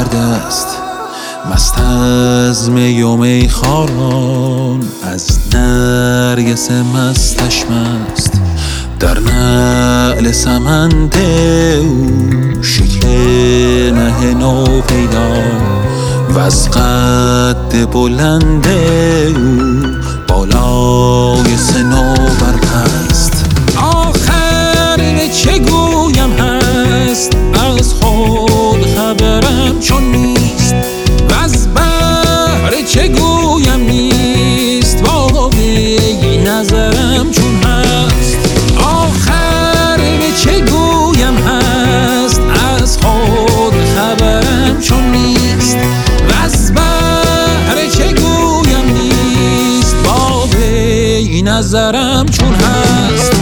سرگرد است، مست از می و میخواران، از نرگس مستش مست. در نعل سمند او شکل مه نو پیدا، و از قد بلند او بالای صنوبر پست. آخر چه گویم هست، از خود خبرم چون نیست، و از بحر چه گویم نیست، با وی نظرم چون هست. آخر چه گویم هست، از خود خبرم چون نیست، و از بحر چه گویم نیست، با وی نظرم چون هست.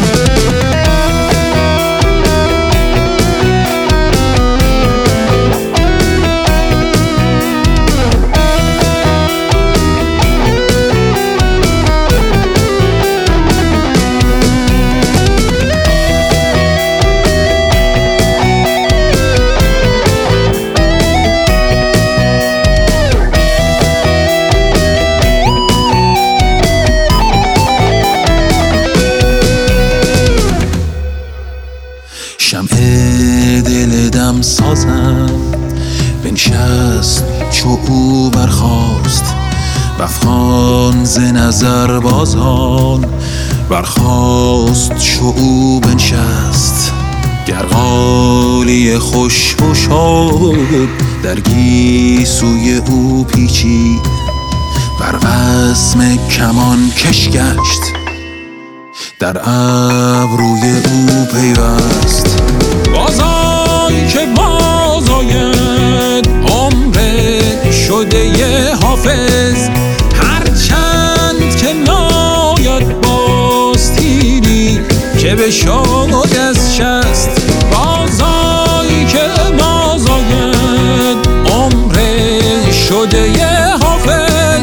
شمع دل دم سازم بنشست چو او برخاست، وافغان ز نظر بازان برخاست چو او بنشست. گرغالی خوشبو شد در گیسوی او پیچید، بر وسم کمان کش گشت در ابروی او پیوست. بازای که بازاید عمر شده حافظ، هرچند که ناید باستیری که بشد از شست. بازای که بازاید عمر شده حافظ،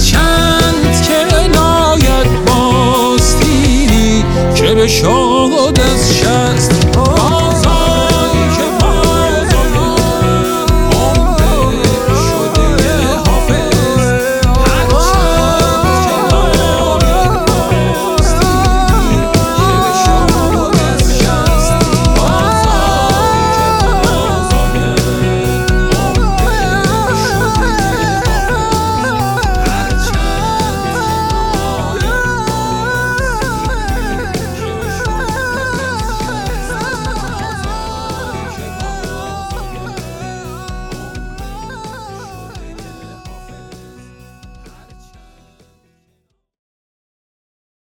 هرچند که ناید باستیری که بشد